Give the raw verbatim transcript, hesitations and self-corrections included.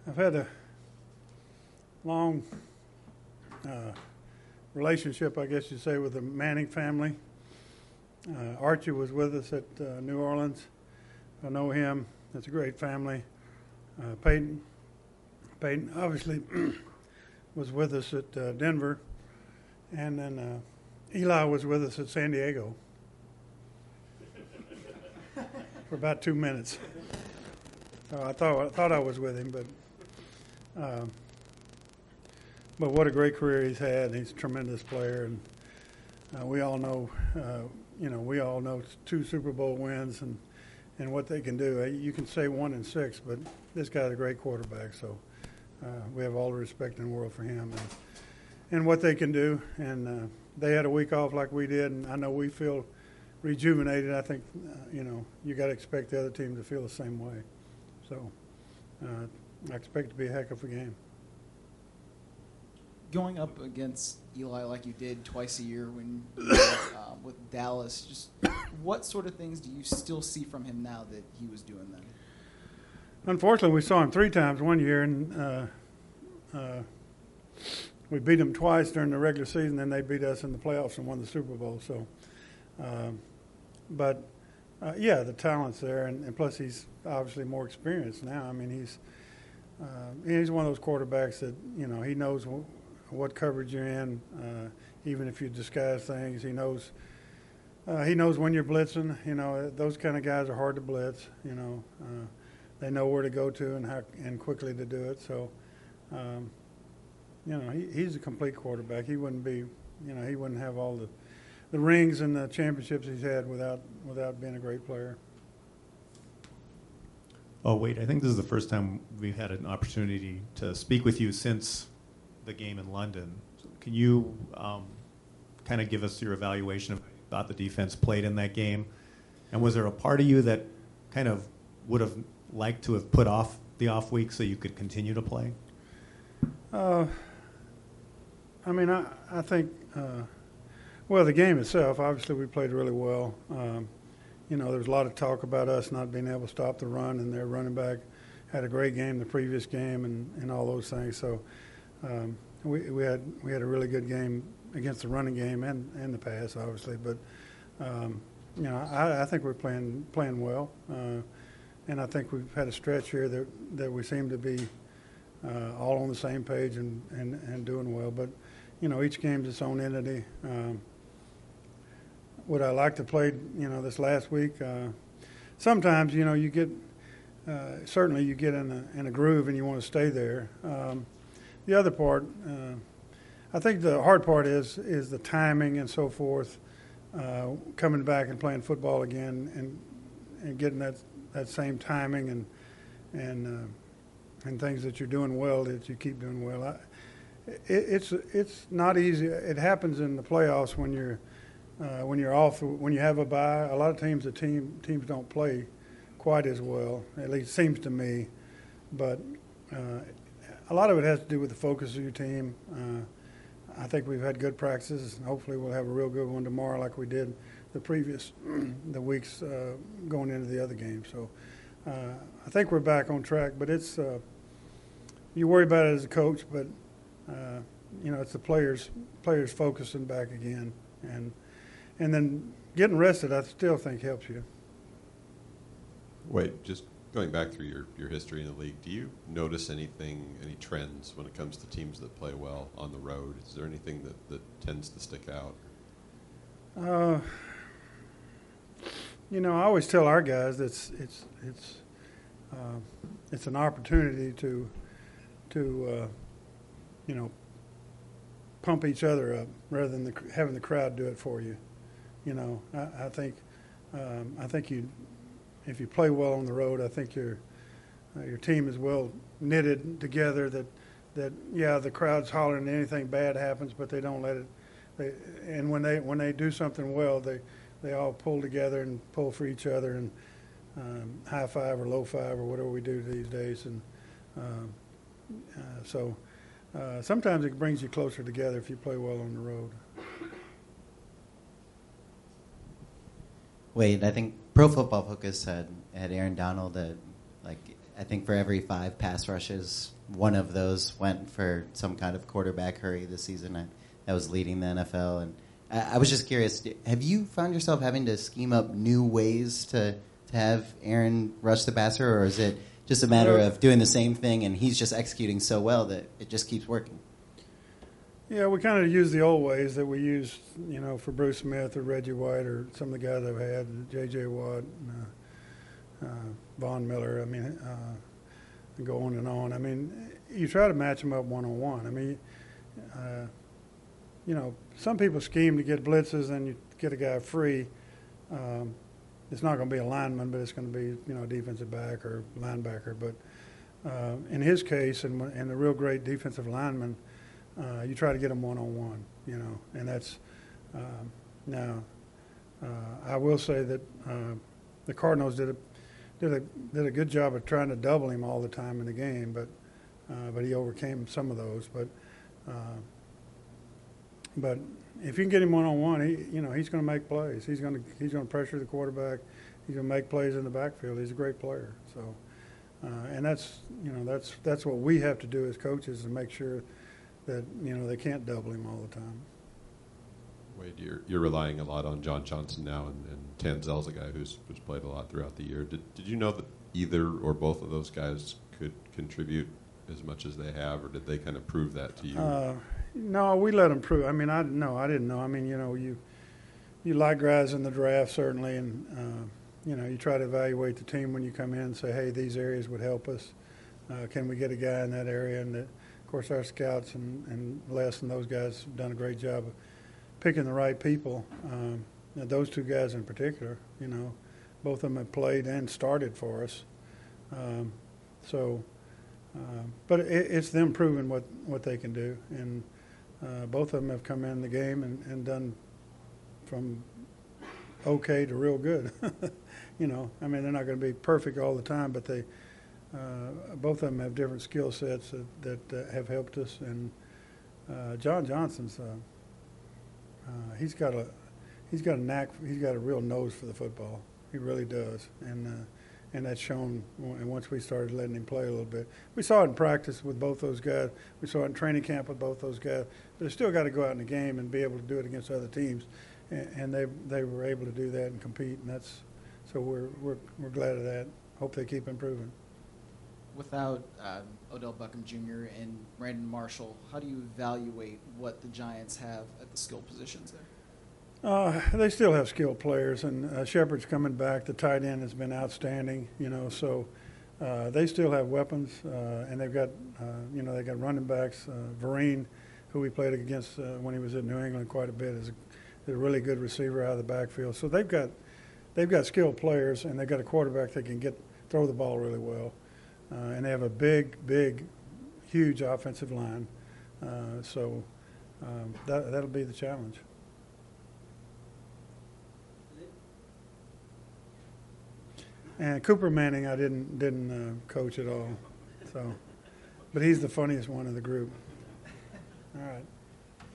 I've had a long uh, relationship, I guess you'd say, with the Manning family. Uh, Archie was with us at uh, New Orleans. I know him. It's a great family. Uh, Peyton, Peyton obviously was with us at uh, Denver, and then uh, Eli was with us at San Diego for about two minutes. So I thought I thought I was with him, but uh, but what a great career he's had. He's a tremendous player, and uh, we all know, uh, you know, we all know two Super Bowl wins and. and what they can do. You can say one and six, but this guy's a great quarterback, so uh, we have all the respect in the world for him and, and what they can do. And uh, they had a week off like we did, and I know we feel rejuvenated. I think, uh, you know, you got to expect the other team to feel the same way. So uh, I expect it to be a heck of a game. Going up against Eli like you did twice a year when you were uh, with Dallas, just what sort of things do you still see from him now that he was doing then? Unfortunately, we saw him three times one year, and uh, uh, we beat them twice during the regular season. Then they beat us in the playoffs and won the Super Bowl. So, uh, but uh, yeah, the talent's there, and, and plus he's obviously more experienced now. I mean, he's uh, he's one of those quarterbacks that you know he knows w- what coverage you're in, uh, even if you disguise things. He knows. Uh, he knows when you're blitzing. You know, those kind of guys are hard to blitz. You know, uh, they know where to go to and how and quickly to do it. So, um, you know, he, he's a complete quarterback. He wouldn't be, you know, he wouldn't have all the, the rings and the championships he's had without without being a great player. Oh, wait, I think this is the first time we've had an opportunity to speak with you since the game in London. So can you um, kind of give us your evaluation of how the defense played in that game? And was there a part of you that kind of would have liked to have put off the off week so you could continue to play? Uh, I mean, I, I think, uh, well, the game itself, obviously we played really well. Um, you know, there was a lot of talk about us not being able to stop the run, and their running back had a great game the previous game and, and all those things. So um, we, we had we had a really good game against the running game and, and the pass, obviously. But, um, you know, I, I think we're playing playing well. Uh, and I think we've had a stretch here that, that we seem to be uh, all on the same page and, and, and doing well. But, you know, each game's its own entity. Um, would I like to play, you know, this last week? Uh, sometimes, you know, you get uh, – certainly you get in a, in a groove and you want to stay there. Um, the other part uh, – I think the hard part is is the timing and so forth, uh, coming back and playing football again and and getting that, that same timing and and uh, and things that you're doing well that you keep doing well. I, it, it's it's not easy. It happens in the playoffs when you're uh, when you're off when you have a bye. A lot of teams the team teams don't play quite as well. At least it seems to me, but uh, a lot of it has to do with the focus of your team. Uh, I think we've had good practices, and hopefully we'll have a real good one tomorrow like we did the previous the weeks uh, going into the other games. So uh, I think we're back on track, but it's uh, you worry about it as a coach, but uh, you know it's the players players focusing back again, and and then getting rested I still think helps you. Wait, just going back through your, your history in the league, do you notice anything, any trends when it comes to teams that play well on the road? Is there anything that, that tends to stick out? Uh, you know, I always tell our guys that it's it's it's uh, it's an opportunity to to uh, you know pump each other up rather than the, having the crowd do it for you. You know, I, I think um, I think you. If you play well on the road, I think your uh, your team is well knitted together. That that yeah, the crowd's hollering, anything bad happens, but they don't let it. They, and when they when they do something well, they they all pull together and pull for each other and um, high five or low five or whatever we do these days. And um, uh, so uh, sometimes it brings you closer together if you play well on the road. Wait, I think Pro Football Focus had, had Aaron Donald at, like I think for every five pass rushes, one of those went for some kind of quarterback hurry this season. I, that was leading the N F L. And I, I was just curious, have you found yourself having to scheme up new ways to, to have Aaron rush the passer, or is it just a matter of doing the same thing and he's just executing so well that it just keeps working? Yeah, we kind of use the old ways that we used, you know, for Bruce Smith or Reggie White or some of the guys I've had, J J. Watt, and, uh, uh, Von Miller. I mean, uh, go on and on. I mean, you try to match them up one-on-one. I mean, uh, you know, some people scheme to get blitzes and you get a guy free. Um, it's not going to be a lineman, but it's going to be, you know, a defensive back or linebacker. But uh, in his case, and, and the real great defensive lineman, Uh, you try to get them one-on-one, you know, and that's uh, now. Uh, I will say that uh, the Cardinals did a did a did a good job of trying to double him all the time in the game, but uh, but he overcame some of those. But uh, but if you can get him one-on-one, he you know he's going to make plays. He's going to he's going to pressure the quarterback. He's going to make plays in the backfield. He's a great player. So uh, and that's you know that's that's what we have to do as coaches, is make sure that, you know, they can't double him all the time. Wade, you're, you're relying a lot on John Johnson now, and, and Tanzel's a guy who's, who's played a lot throughout the year. Did, did you know that either or both of those guys could contribute as much as they have, or did they kind of prove that to you? Uh, no, we let them prove. I mean, I no, I didn't know. I mean, you know, you you like guys in the draft, certainly, and, uh, you know, you try to evaluate the team when you come in and say, hey, these areas would help us. Uh, can we get a guy in that area? And that, of course, our scouts and, and Les and those guys have done a great job of picking the right people. Um, now those two guys in particular, you know, both of them have played and started for us. Um, so, uh, but it, it's them proving what, what they can do. And uh, both of them have come in the game and, and done from okay to real good. You know, I mean, they're not going to be perfect all the time, but they – Uh, both of them have different skill sets that, that uh, have helped us. And uh, John Johnson's uh, uh, he's got a he's got a knack. He's got a real nose for the football. He really does, and uh, and that's shown. And once we started letting him play a little bit, we saw it in practice with both those guys. We saw it in training camp with both those guys. But they still got to go out in the game and be able to do it against other teams, and, and they they were able to do that and compete. And that's so we're we're we're glad of that. Hope they keep improving. Without uh, Odell Beckham Junior and Brandon Marshall, how do you evaluate what the Giants have at the skill positions there? Uh, they still have skilled players, and uh, Shepard's coming back. The tight end has been outstanding, you know. So uh, they still have weapons, uh, and they've got, uh, you know, they got running backs. Uh, Vereen, who we played against uh, when he was in New England quite a bit, is a, is a really good receiver out of the backfield. So they've got, they've got skilled players, and they've got a quarterback that can get throw the ball really well. Uh, and they have a big, big, huge offensive line. Uh, so um, that, that'll be the challenge. And Cooper Manning, I didn't didn't uh, coach at all. So, but he's the funniest one in the group. All right.